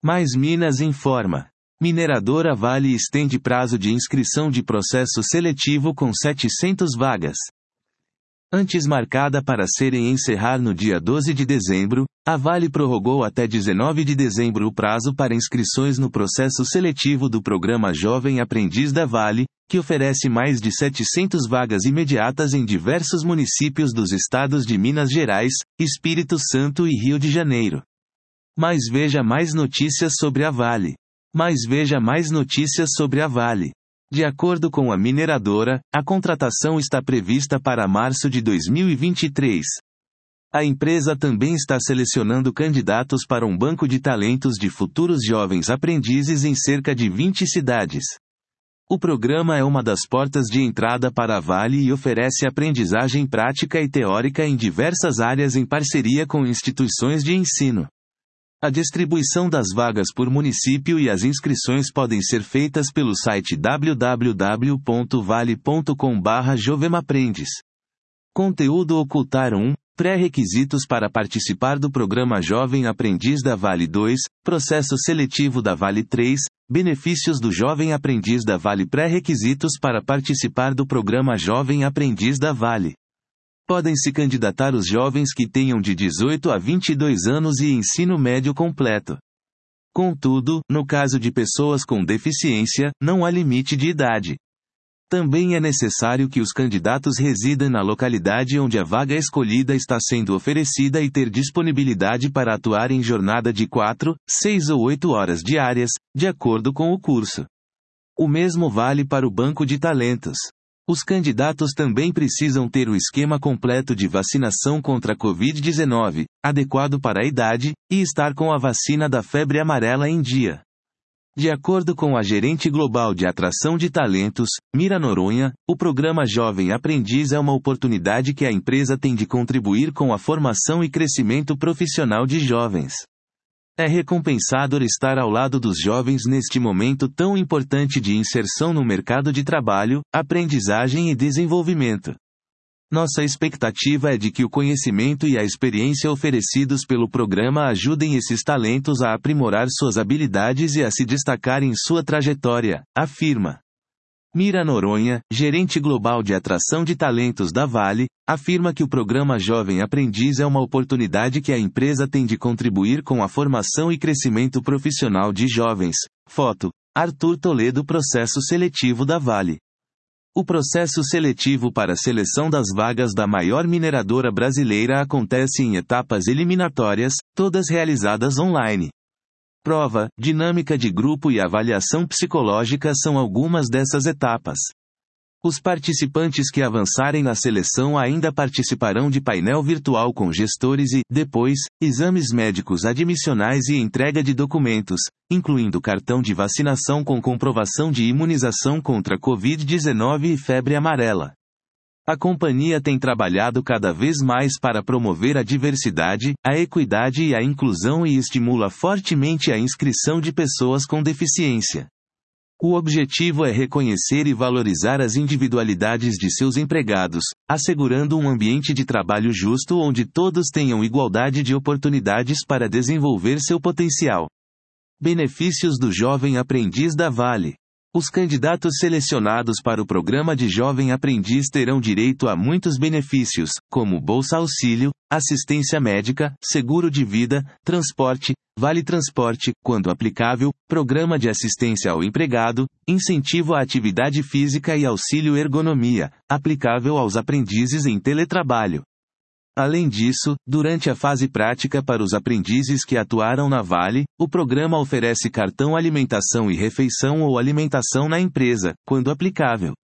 Mais Minas informa. Mineradora Vale estende prazo de inscrição de processo seletivo com 700 vagas. Antes marcada para serem encerrar no dia 12 de dezembro, a Vale prorrogou até 19 de dezembro o prazo para inscrições no processo seletivo do programa Jovem Aprendiz da Vale, que oferece mais de 700 vagas imediatas em diversos municípios dos estados de Minas Gerais, Espírito Santo e Rio de Janeiro. Mas veja mais notícias sobre a Vale. De acordo com a mineradora, a contratação está prevista para março de 2023. A empresa também está selecionando candidatos para um banco de talentos de futuros jovens aprendizes em cerca de 20 cidades. O programa é uma das portas de entrada para a Vale e oferece aprendizagem prática e teórica em diversas áreas em parceria com instituições de ensino. A distribuição das vagas por município e as inscrições podem ser feitas pelo site www.vale.com/jovemaprendiz. Conteúdo Ocultar 1. Pré-requisitos para participar do programa Jovem Aprendiz da Vale 2, Processo seletivo da Vale 3, Benefícios do Jovem Aprendiz da Vale. Pré-requisitos para participar do programa Jovem Aprendiz da Vale. Podem se candidatar os jovens que tenham de 18 a 22 anos e ensino médio completo. Contudo, no caso de pessoas com deficiência, não há limite de idade. Também é necessário que os candidatos residam na localidade onde a vaga escolhida está sendo oferecida e ter disponibilidade para atuar em jornada de 4, 6 ou 8 horas diárias, de acordo com o curso. O mesmo vale para o banco de talentos. Os candidatos também precisam ter o esquema completo de vacinação contra a Covid-19, adequado para a idade, e estar com a vacina da febre amarela em dia. De acordo com a gerente global de atração de talentos, Mira Noronha, o programa Jovem Aprendiz é uma oportunidade que a empresa tem de contribuir com a formação e crescimento profissional de jovens. É recompensador estar ao lado dos jovens neste momento tão importante de inserção no mercado de trabalho, aprendizagem e desenvolvimento. Nossa expectativa é de que o conhecimento e a experiência oferecidos pelo programa ajudem esses talentos a aprimorar suas habilidades e a se destacar em sua trajetória, afirma. Mira Noronha, gerente global de atração de talentos da Vale, afirma que o programa Jovem Aprendiz é uma oportunidade que a empresa tem de contribuir com a formação e crescimento profissional de jovens. Foto: Arthur Toledo. Processo seletivo da Vale. O processo seletivo para a seleção das vagas da maior mineradora brasileira acontece em etapas eliminatórias, todas realizadas online. Prova, dinâmica de grupo e avaliação psicológica são algumas dessas etapas. Os participantes que avançarem na seleção ainda participarão de painel virtual com gestores e, depois, exames médicos admissionais e entrega de documentos, incluindo cartão de vacinação com comprovação de imunização contra Covid-19 e febre amarela. A companhia tem trabalhado cada vez mais para promover a diversidade, a equidade e a inclusão e estimula fortemente a inscrição de pessoas com deficiência. O objetivo é reconhecer e valorizar as individualidades de seus empregados, assegurando um ambiente de trabalho justo onde todos tenham igualdade de oportunidades para desenvolver seu potencial. Benefícios do Jovem Aprendiz da Vale. Os candidatos selecionados para o programa de Jovem Aprendiz terão direito a muitos benefícios, como Bolsa Auxílio, assistência médica, seguro de vida, transporte, vale transporte, quando aplicável, programa de assistência ao empregado, incentivo à atividade física e auxílio ergonomia, aplicável aos aprendizes em teletrabalho. Além disso, durante a fase prática para os aprendizes que atuaram na Vale, o programa oferece cartão alimentação e refeição ou alimentação na empresa, quando aplicável.